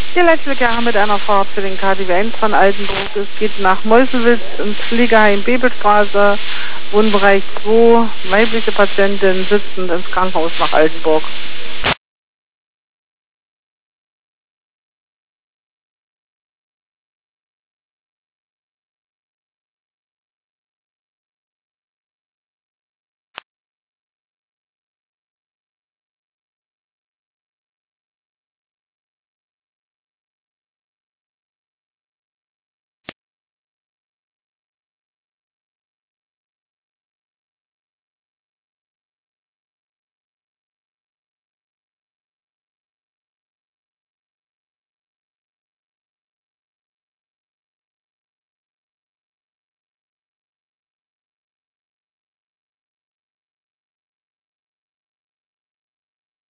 Die letzte Kerre mit einer Fahrt für den KTW 1 von Altenburg. Es geht nach Meuselwitz ins Pflegeheim Bebelstraße, Wohnbereich 2, weibliche Patientin sitzend ins Krankenhaus nach Altenburg.